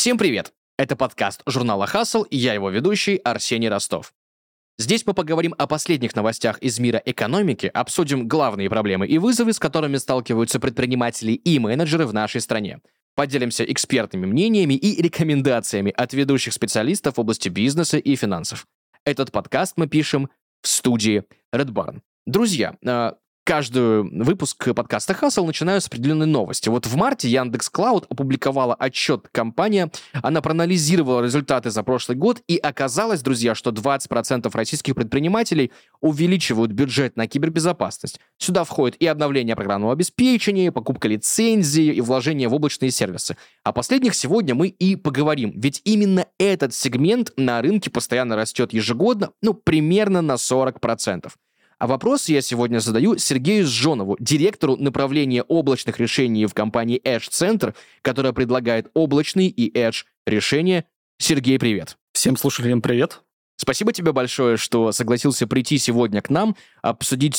Всем привет! Это подкаст журнала Hustle, и я его ведущий Арсений Ростов. Здесь мы поговорим о последних новостях из мира экономики, обсудим главные проблемы и вызовы, с которыми сталкиваются предприниматели и менеджеры в нашей стране. Поделимся экспертными мнениями и рекомендациями от ведущих специалистов в области бизнеса и финансов. Этот подкаст мы пишем в студии Red Barn. Друзья, каждый выпуск подкаста Hustle начинаю с определенной новости. Вот в марте Яндекс.Клауд опубликовала отчет компании, она проанализировала результаты за прошлый год, и оказалось, друзья, что 20% российских предпринимателей увеличивают бюджет на кибербезопасность. Сюда входит и обновление программного обеспечения, и покупка лицензий, и вложение в облачные сервисы. О последних сегодня мы и поговорим, ведь именно этот сегмент на рынке постоянно растет ежегодно, примерно на 40%. А вопрос я сегодня задаю Сергею Сжонову, директору направления облачных решений в компании Edge Center, которая предлагает облачные и Edge решения. Сергей, привет. Всем слушателям привет. Спасибо тебе большое, что согласился прийти сегодня к нам, обсудить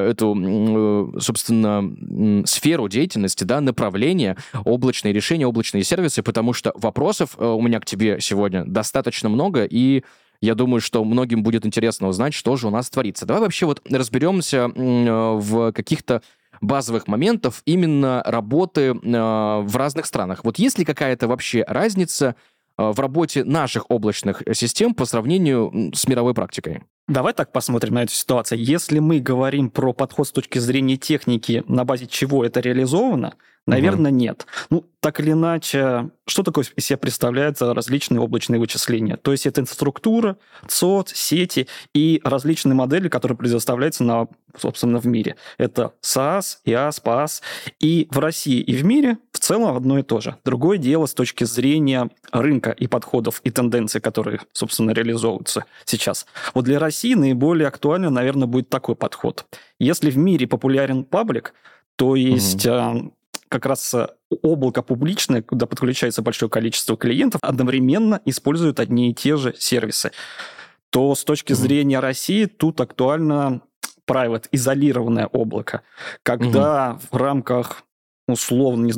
эту, собственно, сферу деятельности, направление, облачные решения, облачные сервисы, потому что вопросов у меня к тебе сегодня достаточно много, и я думаю, что многим будет интересно узнать, что же у нас творится. Давай вообще разберемся в каких-то базовых моментах именно работы в разных странах. Вот есть ли какая-то вообще разница в работе наших облачных систем по сравнению с мировой практикой? Давай так посмотрим на эту ситуацию. Если мы говорим про подход с точки зрения техники, на базе чего это реализовано, наверное, нет. Так или иначе, что такое из себя представляют различные облачные вычисления? То есть это инфраструктура, ЦОД, сети и различные модели, которые предоставляются, собственно, в мире. Это SaaS, IaaS, PaaS. И в России, и в мире в целом одно и то же. Другое дело с точки зрения рынка и подходов, и тенденций, которые, собственно, реализовываются сейчас. Вот для России наиболее актуальным, наверное, будет такой подход. Если в мире популярен паблик, то есть как раз облако публичное, куда подключается большое количество клиентов, одновременно используют одни и те же сервисы, то с точки зрения России тут актуально private, изолированное облако. Когда в рамках, условно,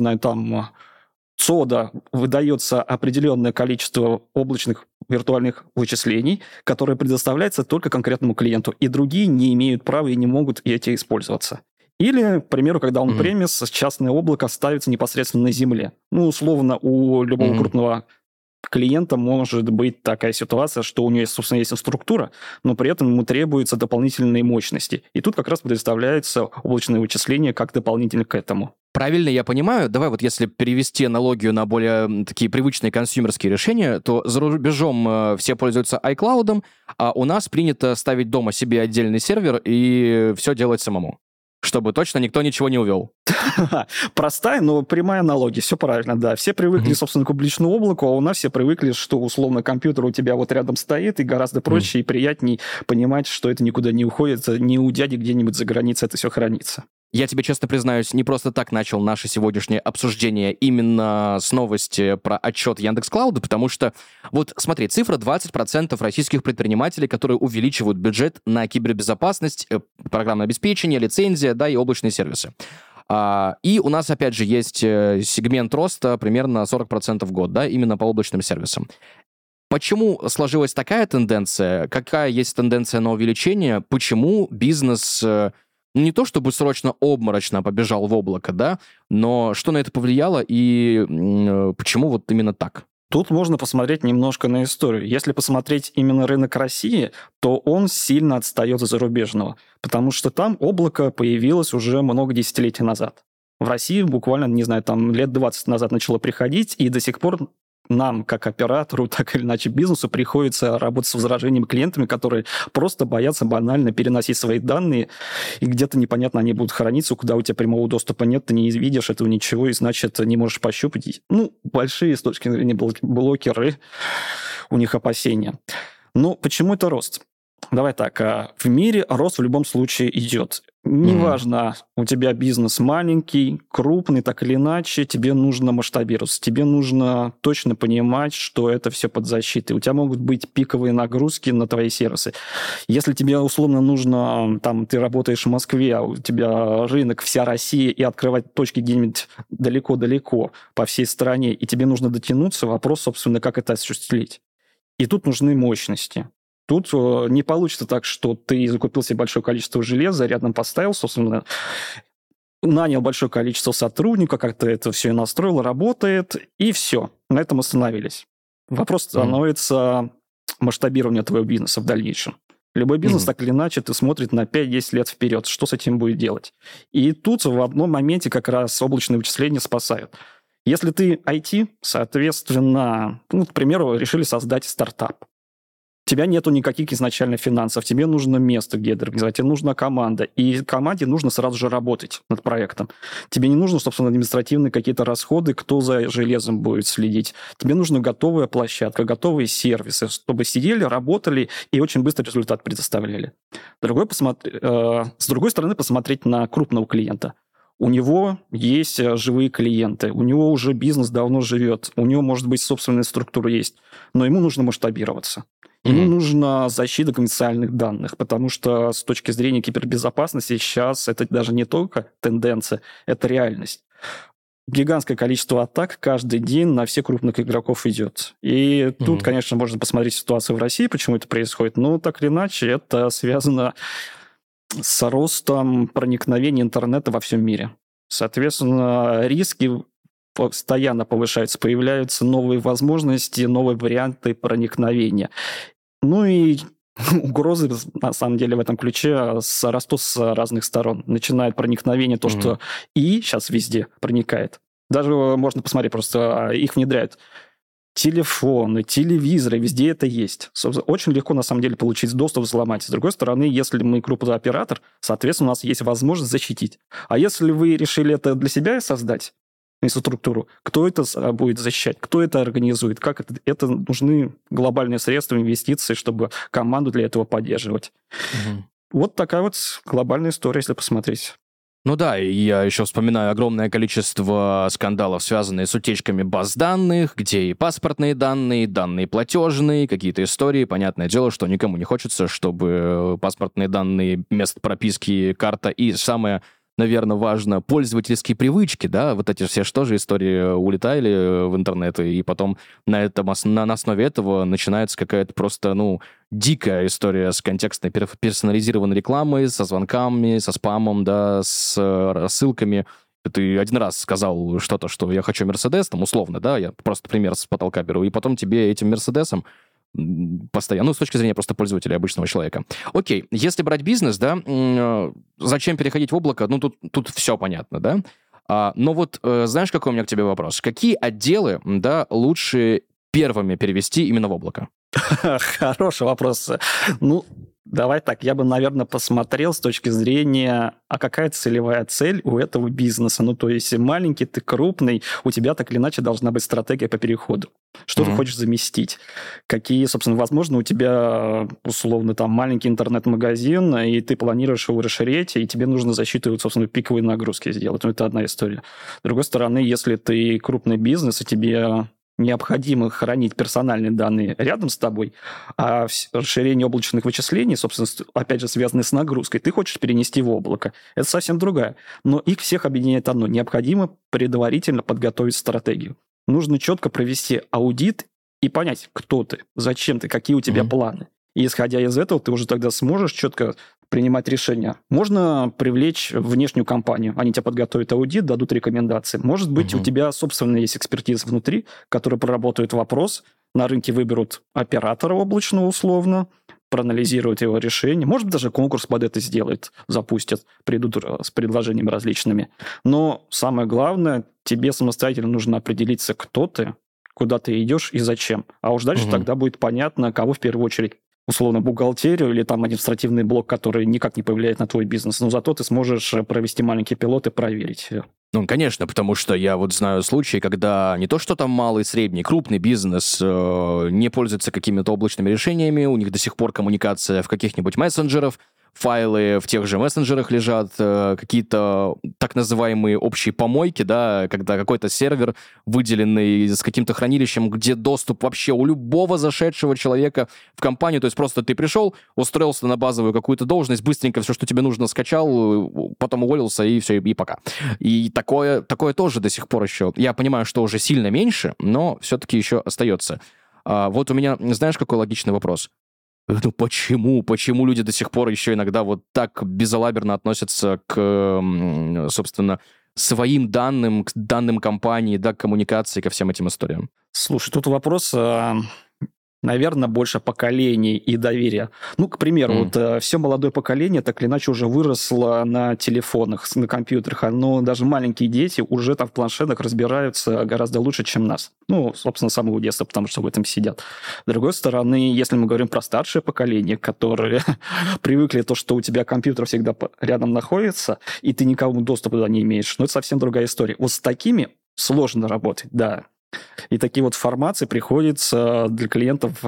ЦОДа выдается определенное количество облачных виртуальных вычислений, которые предоставляются только конкретному клиенту, и другие не имеют права и не могут эти использоваться. Или, к примеру, когда он-премис, частное облако ставится непосредственно на земле. Условно, у любого крупного клиента может быть такая ситуация, что у него, собственно, есть инфраструктура, но при этом ему требуются дополнительные мощности. И тут как раз предоставляется облачное вычисление как дополнительно к этому. Правильно я понимаю? Давай если перевести аналогию на более такие привычные консюмерские решения, то за рубежом все пользуются iCloud, а у нас принято ставить дома себе отдельный сервер и все делать самому, чтобы точно никто ничего не увел. Простая, но прямая аналогия. Все правильно, да. Все привыкли, собственно, к публичному облаку, а у нас все привыкли, что, условно, компьютер у тебя вот рядом стоит, и гораздо проще и приятней понимать, что это никуда не уходит, не у дяди где-нибудь за границей это все хранится. Я тебе честно признаюсь, не просто так начал наше сегодняшнее обсуждение именно с новости про отчет Яндекс.Клауда, потому что, смотри, цифра 20% российских предпринимателей, которые увеличивают бюджет на кибербезопасность, программное обеспечение, лицензия, и облачные сервисы. И у нас, опять же, есть сегмент роста примерно 40% в год, именно по облачным сервисам. Почему сложилась такая тенденция? Какая есть тенденция на увеличение? Почему бизнес не то чтобы срочно-обморочно побежал в облако, но что на это повлияло и почему именно так? Тут можно посмотреть немножко на историю. Если посмотреть именно рынок России, то он сильно отстает от зарубежного, потому что там облако появилось уже много десятилетий назад. В России буквально, лет 20 назад начало приходить, и до сих пор нам, как оператору, так или иначе бизнесу, приходится работать с возражениями клиентами, которые просто боятся банально переносить свои данные, и где-то непонятно они будут храниться, куда у тебя прямого доступа нет, ты не видишь этого ничего, и, значит, не можешь пощупать. Большие с точки зрения блокеры, у них опасения. Но почему это рост? Давай так, в мире рост в любом случае идет. Неважно, у тебя бизнес маленький, крупный, так или иначе, тебе нужно масштабироваться, тебе нужно точно понимать, что это все под защитой. У тебя могут быть пиковые нагрузки на твои сервисы. Если тебе условно нужно, там, ты работаешь в Москве, а у тебя рынок вся Россия, и открывать точки где-нибудь далеко-далеко по всей стране, и тебе нужно дотянуться, вопрос, собственно, как это осуществить. И тут нужны мощности. Тут не получится так, что ты закупил себе большое количество железа, рядом поставил, собственно, нанял большое количество сотрудников, как-то это все настроил, работает, и все. На этом остановились. Вопрос становится масштабирование твоего бизнеса в дальнейшем. Любой бизнес, так или иначе, ты смотрит на 5-10 лет вперед, что с этим будет делать. И тут в одном моменте как раз облачные вычисления спасают. Если ты IT, соответственно, к примеру, решили создать стартап. У тебя нету никаких изначально финансов, тебе нужно место, где это организовать, тебе нужна команда, и команде нужно сразу же работать над проектом. Тебе не нужно, собственно, административные какие-то расходы, кто за железом будет следить. Тебе нужна готовая площадка, готовые сервисы, чтобы сидели, работали и очень быстро результат предоставляли. С другой стороны, посмотреть на крупного клиента. У него есть живые клиенты, у него уже бизнес давно живет, у него, может быть, собственная структура есть, но ему нужно масштабироваться. Ему нужна защита конфиденциальных данных, потому что с точки зрения кибербезопасности сейчас это даже не только тенденция, это реальность. Гигантское количество атак каждый день на всех крупных игроков идет. И тут, конечно, можно посмотреть ситуацию в России, почему это происходит, но так или иначе это связано с ростом проникновения интернета во всем мире. Соответственно, риски постоянно повышаются, появляются новые возможности, новые варианты проникновения. Ну и угрозы, на самом деле, в этом ключе растут с разных сторон. Начинает проникновение то, что и сейчас везде проникает. Даже можно посмотреть, просто их внедряют. Телефоны, телевизоры, везде это есть. Очень легко, на самом деле, получить доступ, взломать. С другой стороны, если мы крупный оператор, соответственно, у нас есть возможность защитить. А если вы решили это для себя создать, инфраструктуру, кто это будет защищать, кто это организует, как это нужны глобальные средства, инвестиции, чтобы команду для этого поддерживать. Вот такая вот глобальная история, если посмотреть. Ну да, и я еще вспоминаю огромное количество скандалов, связанных с утечками баз данных, где и паспортные данные, данные платежные, какие-то истории. Понятное дело, что никому не хочется, чтобы паспортные данные, место прописки, карта и самое, наверное, важно, пользовательские привычки, да, вот эти все что же истории улетали в интернет, и потом на основе этого начинается какая-то просто, дикая история с контекстной персонализированной рекламой, со звонками, со спамом, да, с рассылками. Ты один раз сказал что-то, что я хочу Мерседес, там, условно, да, я просто пример с потолка беру, и потом тебе этим Мерседесом постоянно, с точки зрения просто пользователя, обычного человека. Окей, если брать бизнес, да, зачем переходить в облако? Тут все понятно, да? Но вот знаешь, какой у меня к тебе вопрос? Какие отделы, да, лучше первыми перевести именно в облако? Хороший вопрос. Давай так, я бы, наверное, посмотрел с точки зрения, а какая целевая цель у этого бизнеса? То есть маленький, ты крупный, у тебя так или иначе должна быть стратегия по переходу. Что ты хочешь заместить? Какие, собственно, возможно, у тебя, условно, там маленький интернет-магазин, и ты планируешь его расширять, и тебе нужно защиту, собственно, пиковые нагрузки сделать. Это одна история. С другой стороны, если ты крупный бизнес, и тебе необходимо хранить персональные данные рядом с тобой, а расширение облачных вычислений, собственно, опять же, связаны с нагрузкой, ты хочешь перенести в облако. Это совсем другая. Но их всех объединяет одно. Необходимо предварительно подготовить стратегию. Нужно четко провести аудит и понять, кто ты, зачем ты, какие у тебя планы. И исходя из этого, ты уже тогда сможешь четко принимать решения. Можно привлечь внешнюю компанию. Они тебе подготовят аудит, дадут рекомендации. Может быть, у тебя, собственно, есть экспертиза внутри, которая проработает вопрос, на рынке выберут оператора облачного условно, проанализируют его решение. Может быть, даже конкурс под это сделает, запустят, придут с предложениями различными. Но самое главное, тебе самостоятельно нужно определиться, кто ты, куда ты идешь и зачем. А уж дальше тогда будет понятно, кого в первую очередь, условно, бухгалтерию или там административный блок, который никак не повлияет на твой бизнес. Но зато ты сможешь провести маленький пилот и проверить, Ну, конечно, потому что я вот знаю случаи, когда не то, что там малый, средний, крупный бизнес не пользуется какими-то облачными решениями, у них до сих пор коммуникация в каких-нибудь мессенджерах, файлы в тех же мессенджерах лежат, какие-то так называемые общие помойки, да, когда какой-то сервер, выделенный с каким-то хранилищем, где доступ вообще у любого зашедшего человека в компанию, то есть просто ты пришел, устроился на базовую какую-то должность, быстренько все, что тебе нужно, скачал, потом уволился, и все, и пока. И такое тоже до сих пор еще, я понимаю, что уже сильно меньше, но все-таки еще остается. Вот у меня, знаешь, какой логичный вопрос? Ну почему люди до сих пор еще иногда вот так безалаберно относятся к, собственно, своим данным, к данным компании, да, к коммуникации, ко всем этим историям? Слушай, тут вопрос, наверное, больше поколений и доверия. Ну, к примеру, вот все молодое поколение так или иначе уже выросло на телефонах, на компьютерах, но даже маленькие дети уже там в планшетах разбираются гораздо лучше, чем нас. Ну, собственно, с самого детства, потому что в этом сидят. С другой стороны, если мы говорим про старшее поколение, которые привыкли то, что у тебя компьютер всегда рядом находится, и ты никому доступа туда не имеешь, ну, это совсем другая история. Вот с такими сложно работать, да. И такие вот формации приходится для клиентов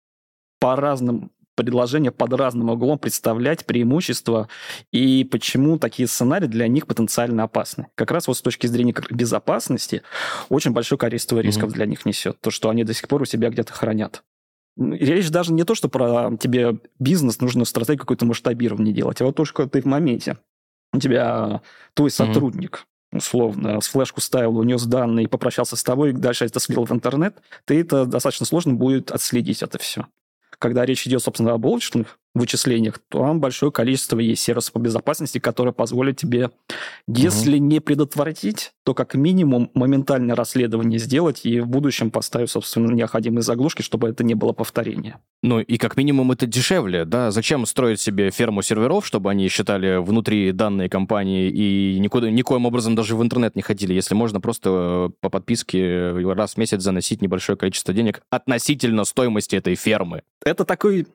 по разным предложениям, под разным углом представлять преимущества и почему такие сценарии для них потенциально опасны. Как раз вот с точки зрения безопасности очень большое количество рисков для них несет. То, что они до сих пор у себя где-то хранят. Речь даже не то, что про тебе бизнес, нужно стратегию какое-то масштабирование делать, а вот то, что ты в моменте. У тебя твой сотрудник условно, с флешку ставил, унес данные, попрощался с тобой, и дальше это слил в интернет, ты это достаточно сложно будет отследить это все. Когда речь идет, собственно, об облачных вычислениях, то там большое количество есть сервисов по безопасности, которые позволят тебе, если не предотвратить, то как минимум моментальное расследование сделать и в будущем поставить, собственно, необходимые заглушки, чтобы это не было повторения. Ну и как минимум это дешевле, да? Зачем строить себе ферму серверов, чтобы они считали внутри данные компании и никоим образом даже в интернет не ходили, если можно просто по подписке раз в месяц заносить небольшое количество денег относительно стоимости этой фермы? Это такой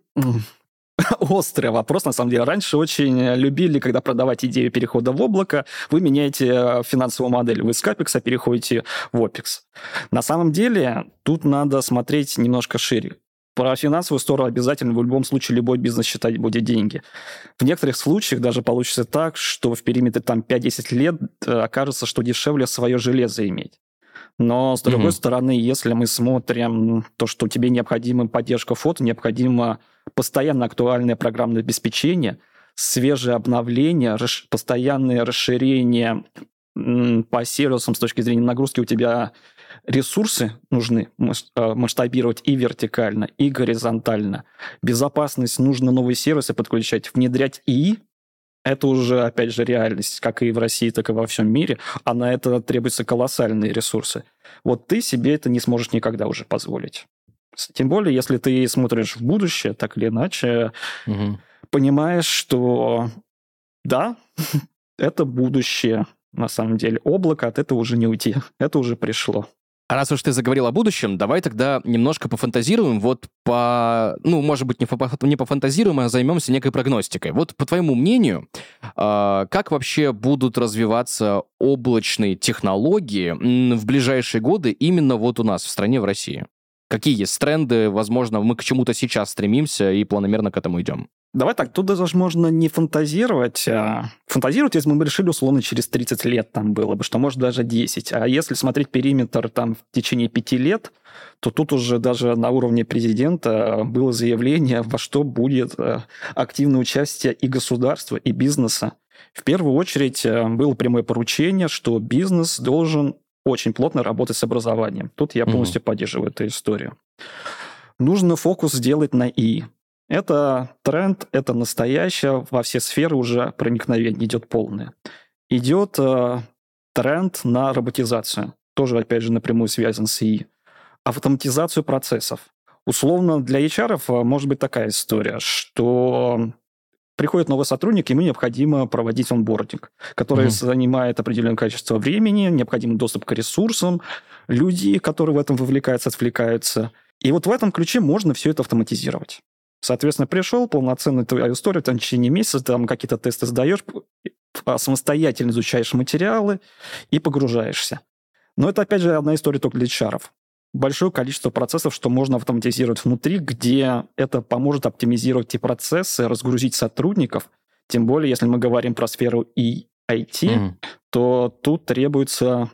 острый вопрос, на самом деле. Раньше очень любили, когда продавать идею перехода в облако, вы меняете финансовую модель. Вы с CAPEX переходите в OPEX. На самом деле, тут надо смотреть немножко шире. Про финансовую сторону обязательно в любом случае любой бизнес считать будет деньги. В некоторых случаях даже получится так, что в периметре там 5-10 лет окажется, что дешевле свое железо иметь. Но, с другой стороны, если мы смотрим то, что тебе необходима поддержка фото, необходимо постоянно актуальное программное обеспечение, свежее обновление, постоянное расширение по сервисам с точки зрения нагрузки, у тебя ресурсы нужны масштабировать и вертикально, и горизонтально. Безопасность, нужно новые сервисы подключать, внедрять ИИ. Это уже, опять же, реальность, как и в России, так и во всем мире, а на это требуются колоссальные ресурсы. Вот ты себе это не сможешь никогда уже позволить. Тем более, если ты смотришь в будущее, так или иначе, понимаешь, что да, это будущее, на самом деле. Облако, от этого уже не уйти, это уже пришло. А раз уж ты заговорил о будущем, давай тогда немножко пофантазируем, может быть, не пофантазируем, а займемся некой прогностикой. Вот по твоему мнению, как вообще будут развиваться облачные технологии в ближайшие годы именно вот у нас в стране, в России? Какие есть тренды, возможно, мы к чему-то сейчас стремимся и планомерно к этому идем? Давай так, тут даже можно не фантазировать. Фантазировать, если мы бы решили, условно, через 30 лет там было бы, что может даже 10. А если смотреть периметр там в течение 5 лет, то тут уже даже на уровне президента было заявление, во что будет активное участие и государства, и бизнеса. В первую очередь было прямое поручение, что бизнес должен очень плотно работать с образованием. Тут я полностью поддерживаю эту историю. Нужно фокус сделать на ИИ. Это тренд, это настоящее, во все сферы уже проникновение идет полное. Идет тренд на роботизацию, тоже, опять же, напрямую связан с ИИ. Автоматизацию процессов. Условно, для HR может быть такая история, что приходит новый сотрудник, ему необходимо проводить онбординг, который занимает определенное количество времени, необходимый доступ к ресурсам, люди, которые в этом вовлекаются, отвлекаются. И вот в этом ключе можно все это автоматизировать. Соответственно, пришел, полноценная твоя история, там в течение месяца там какие-то тесты сдаешь, самостоятельно изучаешь материалы и погружаешься. Но это, опять же, одна история только для HR. Большое количество процессов, что можно автоматизировать внутри, где это поможет оптимизировать эти процессы, разгрузить сотрудников. Тем более, если мы говорим про сферу и IT, то тут требуется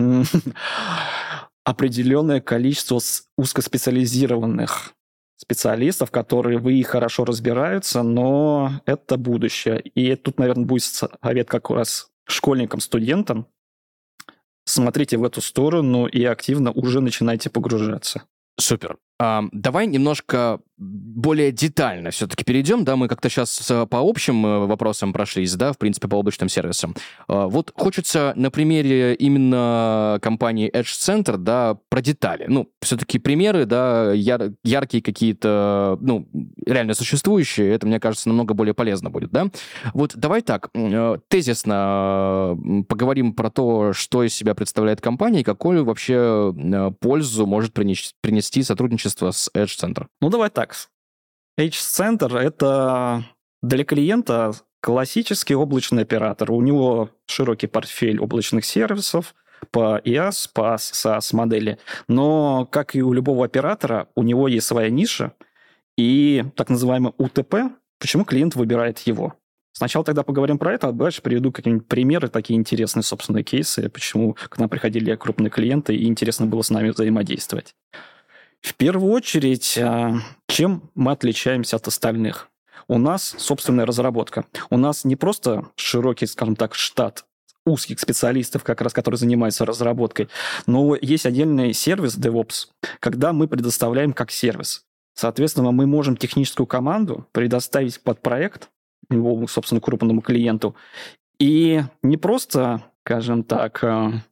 определенное количество узкоспециализированных специалистов, которые в ИИ хорошо разбираются, но это будущее. И тут, наверное, будет совет как раз школьникам, студентам. Смотрите в эту сторону и активно уже начинайте погружаться. Супер. Давай немножко более детально все-таки перейдем, да, мы как-то сейчас по общим вопросам прошлись, да, в принципе, по облачным сервисам. Вот хочется на примере именно компании Edge Center, да, про детали. Ну, все-таки примеры, да, яркие какие-то, ну, реально существующие, это, мне кажется, намного более полезно будет, да. Вот давай так, тезисно поговорим про то, что из себя представляет компания и какую вообще пользу может принести сотрудничество с Edge Center. Ну, давай так. Edge Center — это для клиента классический облачный оператор. У него широкий портфель облачных сервисов по IaaS, по SaaS-модели. Но, как и у любого оператора, у него есть своя ниша и так называемый УТП. Почему клиент выбирает его? Сначала тогда поговорим про это, а дальше приведу какие-нибудь примеры, такие интересные, собственные кейсы, почему к нам приходили крупные клиенты, и интересно было с нами взаимодействовать. В первую очередь, чем мы отличаемся от остальных? У нас собственная разработка. У нас не просто широкий, скажем так, штат узких специалистов, как раз, которые занимаются разработкой, но есть отдельный сервис DevOps, когда мы предоставляем как сервис. Соответственно, мы можем техническую команду предоставить под проект его, собственно, крупному клиенту. И не просто, скажем так,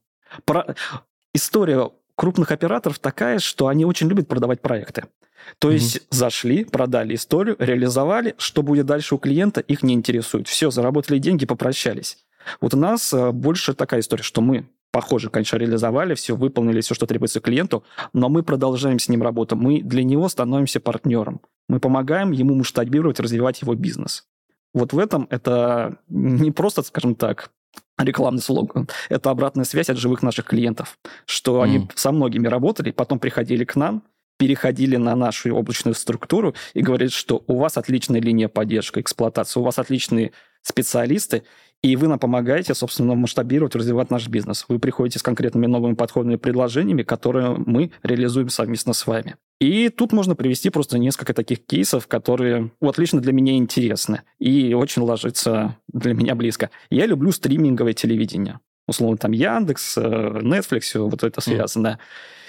история крупных операторов такая, что они очень любят продавать проекты. То есть зашли, продали историю, реализовали, что будет дальше у клиента, их не интересует. Все, заработали деньги, попрощались. Вот у нас больше такая история, что мы, похоже, конечно, реализовали все, выполнили все, что требуется клиенту, но мы продолжаем с ним работу. Мы для него становимся партнером. Мы помогаем ему масштабировать, развивать его бизнес. Вот в этом это не просто, скажем так, рекламный слоган. Это обратная связь от живых наших клиентов, что они со многими работали, потом приходили к нам, переходили на нашу облачную структуру и говорят, что у вас отличная линия поддержки, эксплуатации, у вас отличные специалисты, и вы нам помогаете, собственно, масштабировать, развивать наш бизнес. Вы приходите с конкретными новыми подходами и предложениями, которые мы реализуем совместно с вами. И тут можно привести просто несколько таких кейсов, которые вот лично для меня интересны и очень ложатся для меня близко. Я люблю стриминговое телевидение. Условно, там Яндекс, Netflix, вот это связано.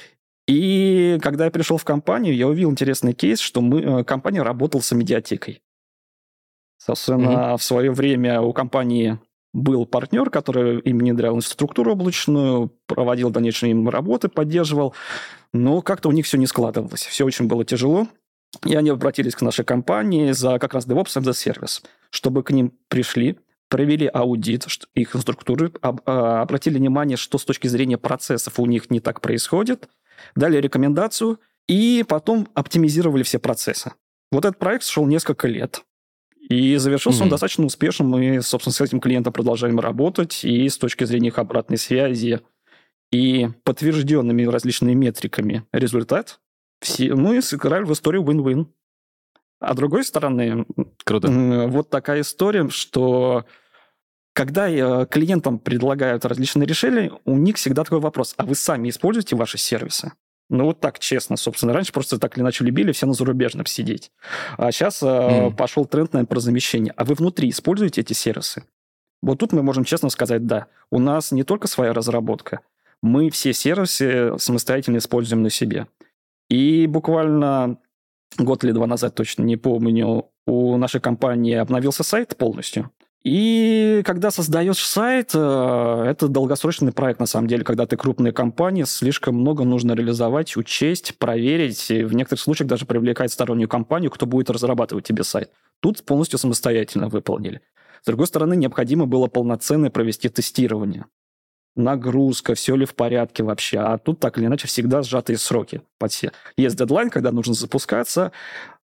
И когда я пришел в компанию, я увидел интересный кейс, что компания работала с медиатекой. Собственно, в свое время у компании был партнер, который им внедрял инфраструктуру облачную, проводил дальнейшие им работы, поддерживал, но как-то у них все не складывалось. Все очень было тяжело, и они обратились к нашей компании за как раз DevOps as a Service, чтобы к ним пришли, провели аудит их инфраструктуры, обратили внимание, что с точки зрения процессов у них не так происходит, дали рекомендацию, и потом оптимизировали все процессы. Вот этот проект шел несколько лет. И завершился он достаточно успешно. Мы, собственно, с этим клиентом продолжаем работать. И с точки зрения их обратной связи и подтвержденными различными метриками результат, мы сыграли в историю win-win. А с другой стороны, круто. Вот такая история, что когда клиентам предлагают различные решения, у них всегда такой вопрос: а вы сами используете ваши сервисы? Ну, вот так, честно, собственно. Раньше просто так или иначе любили все на зарубежном сидеть. А сейчас пошел тренд, наверное, про замещение. А вы внутри используете эти сервисы? Вот тут мы можем честно сказать: да, у нас не только своя разработка, мы все сервисы самостоятельно используем на себе. И буквально год или два назад, точно не помню, у нашей компании обновился сайт полностью. И когда создаешь сайт, это долгосрочный проект, на самом деле, когда ты крупная компания, слишком много нужно реализовать, учесть, проверить, и в некоторых случаях даже привлекать стороннюю компанию, кто будет разрабатывать тебе сайт. Тут полностью самостоятельно выполнили. С другой стороны, необходимо было полноценно провести тестирование. Нагрузка, все ли в порядке вообще. А тут так или иначе всегда сжатые сроки под все. Есть дедлайн, когда нужно запускаться.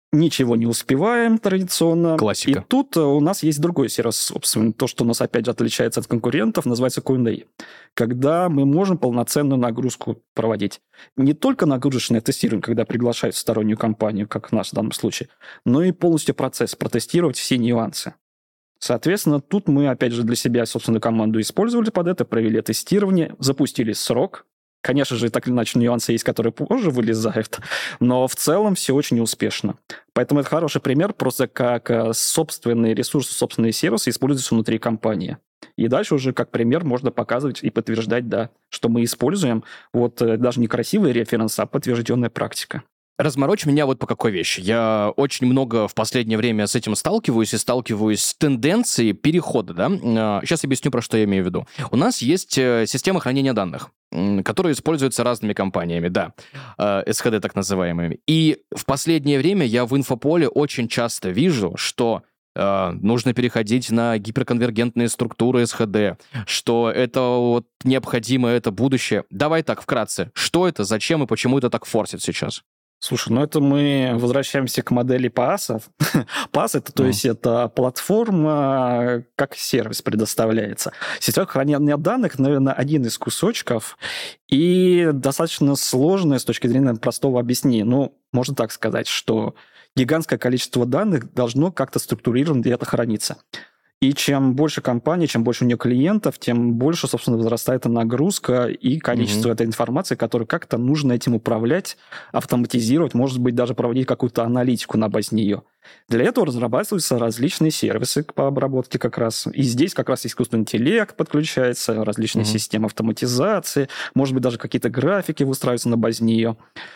ничего не успеваем традиционно. Классика. И тут у нас есть другой сервис, собственно, то, что у нас, опять же, отличается от конкурентов, называется Q&A, когда мы можем полноценную нагрузку проводить. Не только нагрузочное тестирование, когда приглашают стороннюю компанию, как в нашем данном случае, но и полностью процесс, протестировать все нюансы. Соответственно, тут мы, опять же, для себя, собственно, команду использовали под это, провели тестирование, запустили срок. Конечно же, так или иначе, нюансы есть, которые позже вылезают, но в целом все очень успешно. Поэтому это хороший пример, просто как собственные ресурсы, собственные сервисы используются внутри компании. И дальше уже как пример можно показывать и подтверждать, да, что мы используем даже не красивые референсы, а подтвержденная практика. Разморочь меня вот по какой вещи. Я очень много в последнее время с этим сталкиваюсь с тенденцией перехода, да. Сейчас объясню, про что я имею в виду. У нас есть система хранения данных, которая используется разными компаниями, да, СХД так называемыми. И в последнее время я в инфополе очень часто вижу, что нужно переходить на гиперконвергентные структуры СХД, что это необходимо, это будущее. Давай так, вкратце. Что это, зачем и почему это так форсит сейчас? Слушай, это мы возвращаемся к модели PaaS. PaaS это, то есть, это платформа, как сервис предоставляется. Сетевое хранение данных, наверное, один из кусочков, и достаточно сложное с точки зрения простого объяснения. Можно так сказать, что гигантское количество данных должно как-то структурированно где-то храниться. И чем больше компаний, чем больше у нее клиентов, тем больше, собственно, возрастает нагрузка и количество этой информации, которую как-то нужно этим управлять, автоматизировать, может быть, даже проводить какую-то аналитику на базе нее. Для этого разрабатываются различные сервисы по обработке как раз. И здесь как раз искусственный интеллект подключается, различные системы автоматизации, может быть, даже какие-то графики выстраиваются на базе нее.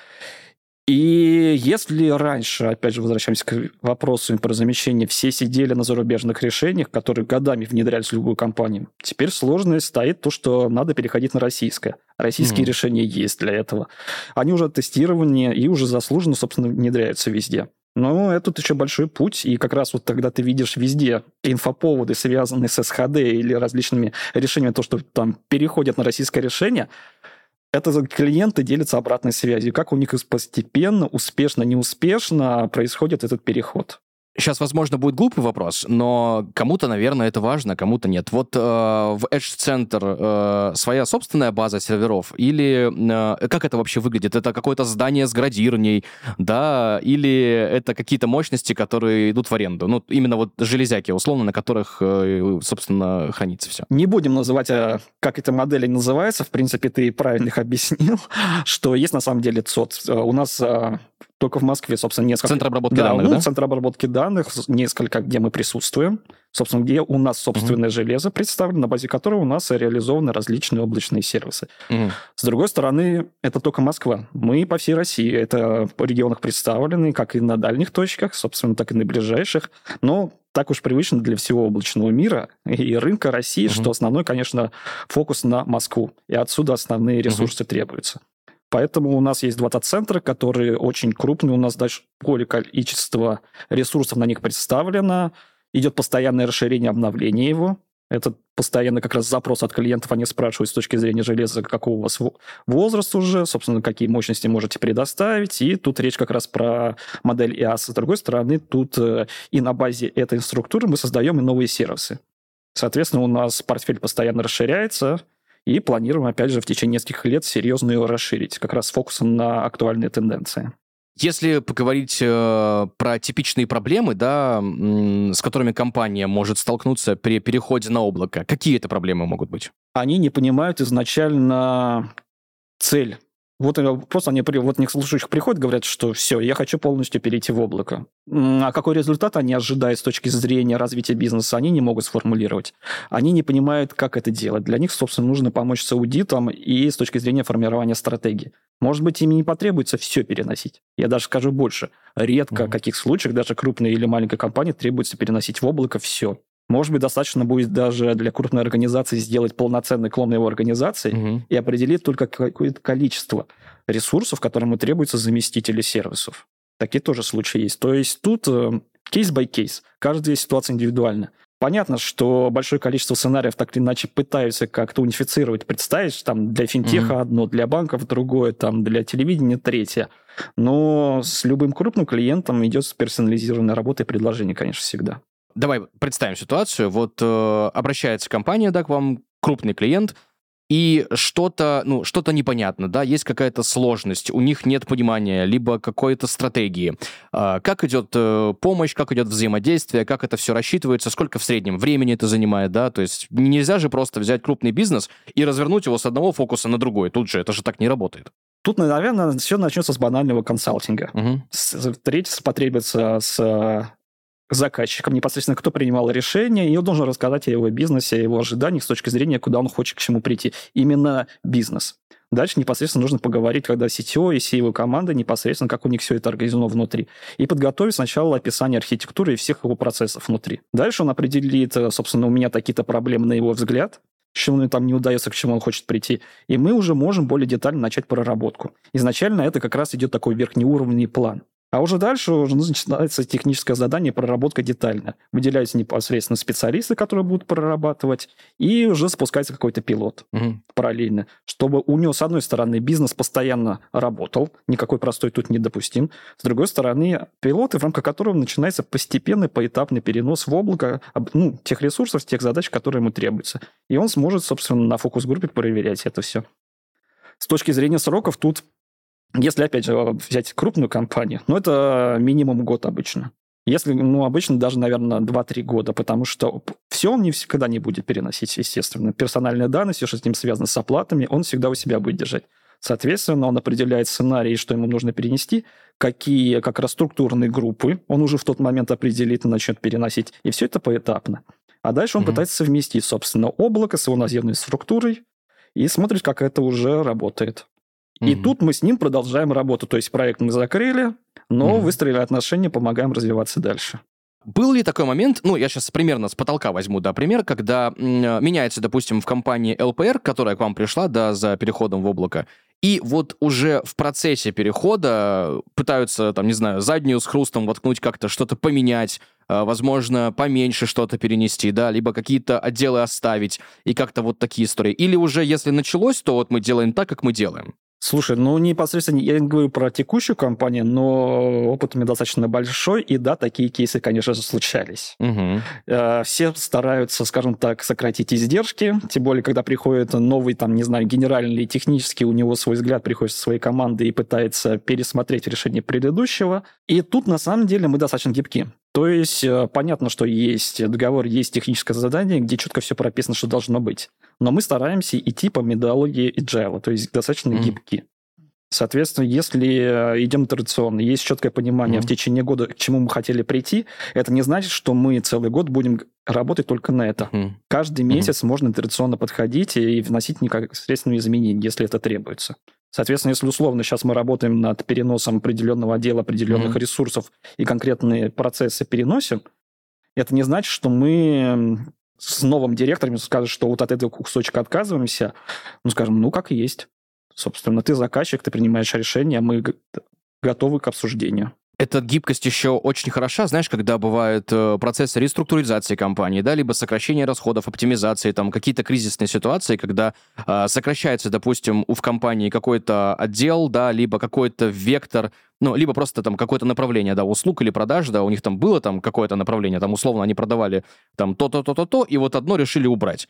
И если раньше, опять же, возвращаемся к вопросу про замещение, все сидели на зарубежных решениях, которые годами внедрялись в любую компанию, теперь сложность стоит то, что надо переходить на российское. Российские решения есть для этого. Они уже тестированы и уже заслуженно, собственно, внедряются везде. Но это еще большой путь, и как раз когда ты видишь везде инфоповоды, связанные с СХД или различными решениями, то, что там переходят на российское решение, это клиенты делятся обратной связью, как у них постепенно, успешно, неуспешно происходит этот переход. Сейчас, возможно, будет глупый вопрос, но кому-то, наверное, это важно, кому-то нет. В Edge Center своя собственная база серверов или как это вообще выглядит? Это какое-то здание с градирней, да, или это какие-то мощности, которые идут в аренду? Именно железяки, условно, на которых, собственно, хранится все. Не будем называть, как эта модель называется. В принципе, ты правильно их объяснил, что есть на самом деле ЦОД. У нас только в Москве, собственно, несколько... Центр обработки данных, да? Центр обработки данных, несколько, где мы присутствуем. Собственно, где у нас собственное железо представлено, на базе которого у нас реализованы различные облачные сервисы. С другой стороны, это только Москва. Мы по всей России. Это в регионах представлены, как и на дальних точках, собственно, так и на ближайших. Но так уж привычно для всего облачного мира и рынка России, что основной, конечно, фокус на Москву. И отсюда основные ресурсы требуются. Поэтому у нас есть два дата-центра, которые очень крупные. У нас даже более количество ресурсов на них представлено. Идет постоянное расширение, обновление его. Это постоянно как раз запрос от клиентов. Они спрашивают с точки зрения железа, какого у вас возраст уже, собственно, какие мощности можете предоставить. И тут речь как раз про модель IaaS. С другой стороны, тут и на базе этой структуры мы создаем и новые сервисы. Соответственно, у нас портфель постоянно расширяется. И планируем, опять же, в течение нескольких лет серьезно его расширить, как раз с фокусом на актуальные тенденции. Если поговорить про типичные проблемы, да, с которыми компания может столкнуться при переходе на облако, какие это проблемы могут быть? Они не понимают изначально цель. Просто они в некоторых случаях приходят, говорят, что все, я хочу полностью перейти в облако. А какой результат они ожидают с точки зрения развития бизнеса, они не могут сформулировать. Они не понимают, как это делать. Для них, собственно, нужно помочь с аудитом и с точки зрения формирования стратегии. Может быть, им не потребуется все переносить. Я даже скажу больше. Редко в каких случаях даже крупной или маленькой компании требуется переносить в облако все. Может быть, достаточно будет даже для крупной организации сделать полноценный клон его организации и определить только какое-то количество ресурсов, которым требуется заместители сервисов. Такие тоже случаи есть. То есть тут кейс-бай-кейс. Каждая ситуация индивидуальна. Понятно, что большое количество сценариев так или иначе пытаются как-то унифицировать, представить, там для финтеха одно, для банков другое, там для телевидения третье. Но с любым крупным клиентом идет персонализированная работа и предложение, конечно, всегда. Давай представим ситуацию. Вот обращается компания, да, к вам, крупный клиент, и что-то непонятно, да, есть какая-то сложность, у них нет понимания, либо какой-то стратегии. Как идет помощь, как идет взаимодействие, как это все рассчитывается, сколько в среднем времени это занимает, да, то есть нельзя же просто взять крупный бизнес и развернуть его с одного фокуса на другой, тут же, это же так не работает. Тут, наверное, все начнется с банального консалтинга. Встретиться потребуется с заказчиком, непосредственно кто принимал решение, и он должен рассказать о его бизнесе, о его ожиданиях с точки зрения, куда он хочет к чему прийти. Именно бизнес. Дальше непосредственно нужно поговорить, когда CTO и CEO команды непосредственно, как у них все это организовано внутри. И подготовить сначала описание архитектуры и всех его процессов внутри. Дальше он определит, собственно, у меня такие-то проблемы на его взгляд, чему он там не удается, к чему он хочет прийти. И мы уже можем более детально начать проработку. Изначально это как раз идет такой верхнеуровневый план. А уже дальше уже начинается техническое задание, проработка детально. Выделяются непосредственно специалисты, которые будут прорабатывать, и уже спускается какой-то пилот параллельно, чтобы у него, с одной стороны, бизнес постоянно работал, никакой простой тут недопустим, с другой стороны, пилоты, в рамках которого начинается постепенный, поэтапный перенос в облако тех ресурсов, тех задач, которые ему требуются. И он сможет, собственно, на фокус-группе проверять это все. С точки зрения сроков тут, если, опять же, взять крупную компанию, это минимум год обычно. Если, обычно даже, наверное, 2-3 года, потому что все он никогда не будет переносить, естественно. Персональные данные, все, что с ним связано с оплатами, он всегда у себя будет держать. Соответственно, он определяет сценарии, что ему нужно перенести, какие как раз структурные группы он уже в тот момент определит и начнет переносить. И все это поэтапно. А дальше он пытается совместить, собственно, облако с его наземной структурой и смотрит, как это уже работает. И тут мы с ним продолжаем работу. То есть проект мы закрыли, но выстроили отношения, помогаем развиваться дальше. Был ли такой момент, я сейчас примерно с потолка возьму, да, пример, когда меняется, допустим, в компании ЛПР, которая к вам пришла, да, за переходом в облако, и вот уже в процессе перехода пытаются, там, не знаю, заднюю с хрустом воткнуть, как-то что-то поменять, возможно, поменьше что-то перенести, да, либо какие-то отделы оставить, и как-то вот такие истории. Или уже, если началось, то вот мы делаем так, как мы делаем. Слушай, непосредственно я не говорю про текущую компанию, но опыт у меня достаточно большой, и да, такие кейсы, конечно же, случались. Все стараются, скажем так, сократить издержки, тем более, когда приходит новый, там, не знаю, генеральный или технический, у него свой взгляд приходит со своей командой и пытается пересмотреть решение предыдущего. И тут, на самом деле, мы достаточно гибки. То есть понятно, что есть договор, есть техническое задание, где четко все прописано, что должно быть. Но мы стараемся идти по методологии agile, то есть достаточно гибки. Соответственно, если идем традиционно, есть четкое понимание в течение года, к чему мы хотели прийти, это не значит, что мы целый год будем работать только на это. Каждый месяц можно традиционно подходить и вносить непосредственные изменения, если это требуется. Соответственно, если условно сейчас мы работаем над переносом определенного отдела, определенных ресурсов и конкретные процессы переносим, это не значит, что мы с новым директором скажем, что вот от этого кусочка отказываемся, скажем, как и есть. Собственно, ты заказчик, ты принимаешь решение, мы готовы к обсуждению. Эта гибкость еще очень хороша, знаешь, когда бывают процессы реструктуризации компании, да, либо сокращения расходов, оптимизации, там какие-то кризисные ситуации, когда сокращается, допустим, в компании какой-то отдел, да, либо какой-то вектор, либо просто там какое-то направление, да, услуг или продаж, да, у них там было там какое-то направление, там условно они продавали там то-то, и вот одно решили убрать.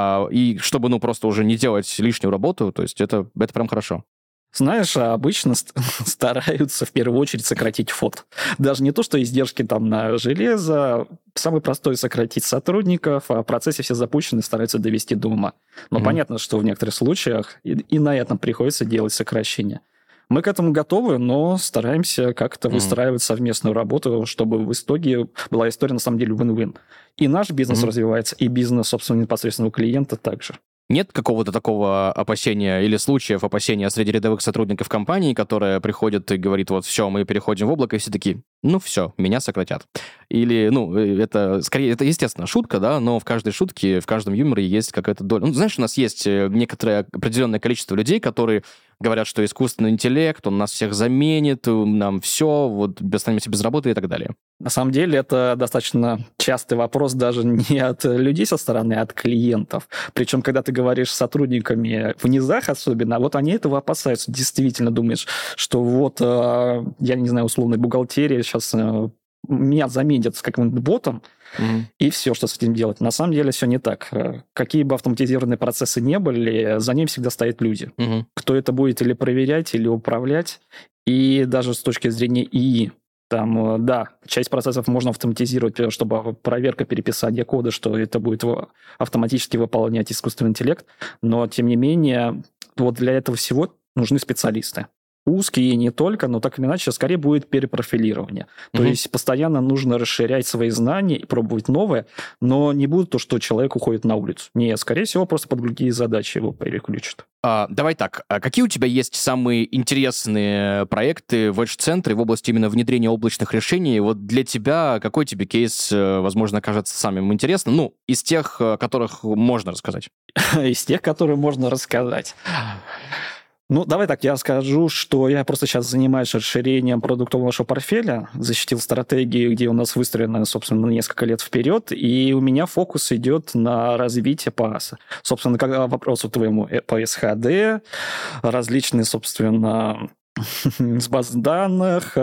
И чтобы, просто уже не делать лишнюю работу, то есть это прям хорошо. Знаешь, обычно стараются в первую очередь сократить фот. Даже не то, что издержки там на железо, самое простое сократить сотрудников, а в процессе все запущены, стараются довести до ума. Но понятно, что в некоторых случаях и на этом приходится делать сокращения. Мы к этому готовы, но стараемся как-то выстраивать совместную работу, чтобы в итоге была история на самом деле win-win. И наш бизнес развивается, и бизнес, собственно, непосредственного клиента также. Нет какого-то такого опасения или случаев опасения среди рядовых сотрудников компании, которые приходят и говорят, вот все, мы переходим в облако, и все такие, все, меня сократят. Или, это скорее, это естественно шутка, да, но в каждой шутке, в каждом юморе есть какая-то доля. Знаешь, у нас есть некоторое определенное количество людей, которые, говорят, что искусственный интеллект, он нас всех заменит, нам все, вот останемся без работы и так далее. На самом деле это достаточно частый вопрос даже не от людей со стороны, а от клиентов. Причем, когда ты говоришь с сотрудниками в низах особенно, вот они этого опасаются. Действительно думаешь, что вот, я не знаю, условно, бухгалтерия сейчас меня заменят с каким-нибудь ботом, и все, что с этим делать. На самом деле все не так. Какие бы автоматизированные процессы не были, за ним всегда стоят люди. Кто это будет или проверять, или управлять. И даже с точки зрения ИИ, там, да, часть процессов можно автоматизировать, чтобы проверка переписания кода, что это будет автоматически выполнять искусственный интеллект, но, тем не менее, вот для этого всего нужны специалисты. Узкие и не только, но так или иначе, скорее будет перепрофилирование. То есть постоянно нужно расширять свои знания и пробовать новое, но не будет то, что человек уходит на улицу. Нет, скорее всего, просто под другие задачи его переключат. Давай так, какие у тебя есть самые интересные проекты в Edge-центре в области именно внедрения облачных решений? Вот для тебя какой тебе кейс, возможно, кажется самым интересным? Ну, из тех, которых можно рассказать. Из тех, которые можно рассказать. Ну, давай так, я скажу, что я просто сейчас занимаюсь расширением продуктового нашего портфеля, защитил стратегии, где у нас выстроено, собственно, на несколько лет вперед, и у меня фокус идет на развитие PaaS. Собственно, к вопросу твоему по СХД, различные, собственно, с баз данных,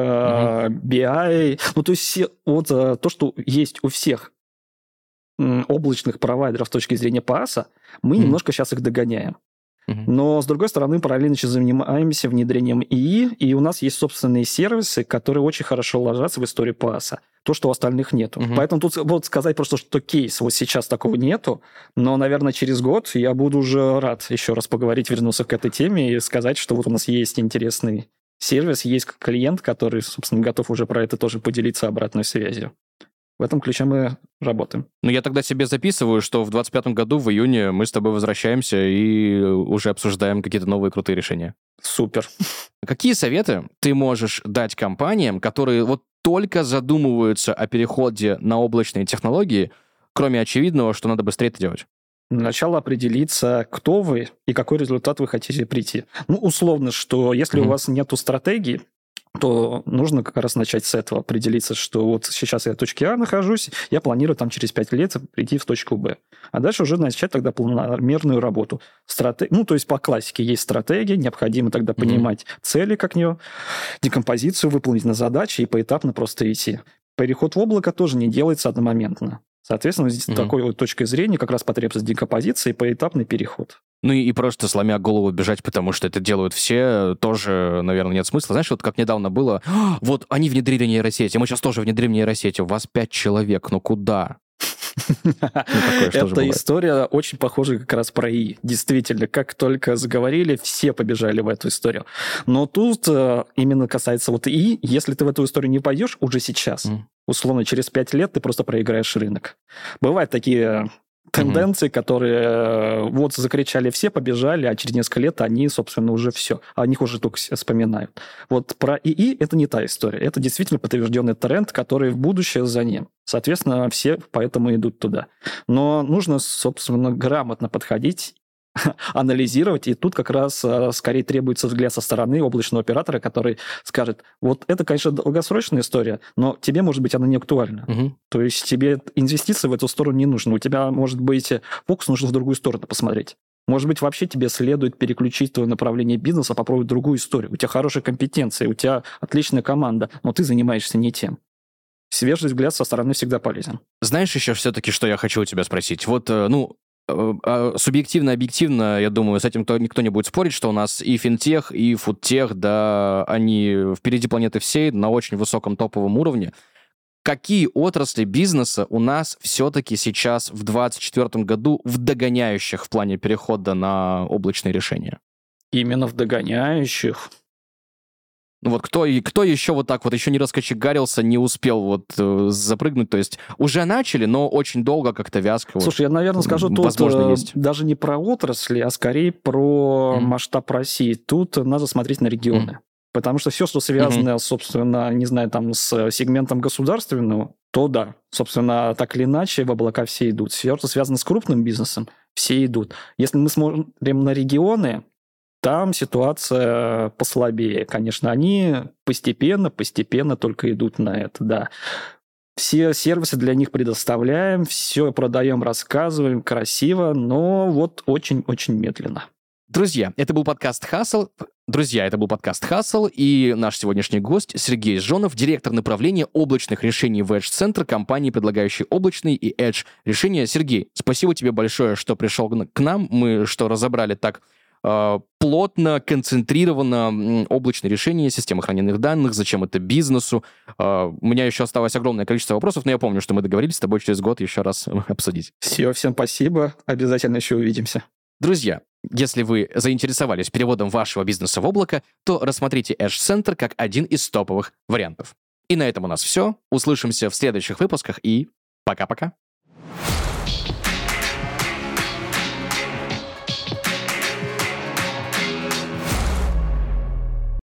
BI, ну, то есть вот то, что есть у всех облачных провайдеров с точки зрения PaaS, мы немножко сейчас их догоняем. Но, с другой стороны, параллельно сейчас занимаемся внедрением ИИ, и у нас есть собственные сервисы, которые очень хорошо ложатся в историю PaaS. То, что у остальных нету. Поэтому тут вот сказать просто, что кейс вот сейчас такого нету, но, наверное, через год я буду уже рад еще раз поговорить, вернуться к этой теме и сказать, что вот у нас есть интересный сервис, есть клиент, который, собственно, готов уже про это тоже поделиться обратной связью. В этом ключе мы работаем. Ну, я тогда себе записываю, что в 2025 году, в июне, мы с тобой возвращаемся и уже обсуждаем какие-то новые крутые решения. Супер. Какие советы ты можешь дать компаниям, которые вот только задумываются о переходе на облачные технологии, кроме очевидного, что надо быстрее это делать? Для начала определиться, кто вы и какой результат вы хотите прийти. Ну, условно, что если у вас нету стратегии, то нужно как раз начать с этого, определиться, что вот сейчас я в точке А нахожусь, я планирую там через 5 лет прийти в точку Б. А дальше уже начать тогда планомерную работу. Ну, то есть по классике есть стратегия, необходимо тогда понимать цели, как нее, декомпозицию выполнить на задачи и поэтапно просто идти. Переход в облако тоже не делается одномоментно. Соответственно, здесь такой вот точкой зрения как раз потребность декомпозиции и поэтапный переход. Ну и просто сломя голову бежать, потому что это делают все, тоже, наверное, нет смысла. Знаешь, вот как недавно было, вот они внедрили нейросети, мы сейчас тоже внедрим нейросети, у вас 5 человек, ну куда? Эта история очень похожа как раз про ИИ. Действительно, как только заговорили, все побежали в эту историю. Но тут именно касается вот ИИ, если ты в эту историю не пойдешь уже сейчас, условно, через 5 лет ты просто проиграешь рынок. Бывают такие тенденции, которые вот закричали все, побежали, а через несколько лет они, собственно, уже все. О них уже только вспоминают. Вот про ИИ это не та история. Это действительно подтвержденный тренд, который в будущее за ним. Соответственно, все поэтому идут туда. Но нужно, собственно, грамотно подходить, анализировать, и тут как раз скорее требуется взгляд со стороны облачного оператора, который скажет, вот это, конечно, долгосрочная история, но тебе, может быть, она не актуальна. То есть тебе инвестиции в эту сторону не нужны. У тебя, может быть, фокус нужно в другую сторону посмотреть. Может быть, вообще тебе следует переключить твое направление бизнеса, попробовать другую историю. У тебя хорошие компетенции, у тебя отличная команда, но ты занимаешься не тем. Свежий взгляд со стороны всегда полезен. Знаешь еще все-таки, что я хочу у тебя спросить? Вот, субъективно, объективно, я думаю, с этим никто не будет спорить, что у нас и финтех, и фудтех, да, они впереди планеты всей, на очень высоком топовом уровне. Какие отрасли бизнеса у нас все-таки сейчас в 2024 году в догоняющих в плане перехода на облачные решения? Именно в догоняющих. Ну вот кто еще вот так вот, еще не раскочегарился, не успел вот запрыгнуть, то есть уже начали, но очень долго как-то вязко. Слушай, я, наверное, скажу тут даже не про отрасли, а скорее про масштаб России. Тут надо смотреть на регионы. Потому что все, что связано, собственно, не знаю, там с сегментом государственного, то да, собственно, так или иначе в облака все идут. Все, что связано с крупным бизнесом, все идут. Если мы смотрим на регионы, там ситуация послабее. Конечно, они постепенно только идут на это, да. Все сервисы для них предоставляем, все продаем, рассказываем красиво, но вот очень-очень медленно. Друзья, это был подкаст «Хасл». И наш сегодняшний гость Сергей Жонов, директор направления облачных решений в Edge Center, компании, предлагающей облачные и Edge решения. Сергей, спасибо тебе большое, что пришел к нам. Мы разобрали так плотно, концентрированно облачные решения, системы хранения данных, зачем это бизнесу. У меня еще осталось огромное количество вопросов, но я помню, что мы договорились с тобой через год еще раз обсудить. Все, всем спасибо. Обязательно еще увидимся. Друзья, если вы заинтересовались переводом вашего бизнеса в облако, то рассмотрите Edge Center как один из топовых вариантов. И на этом у нас все. Услышимся в следующих выпусках и пока-пока.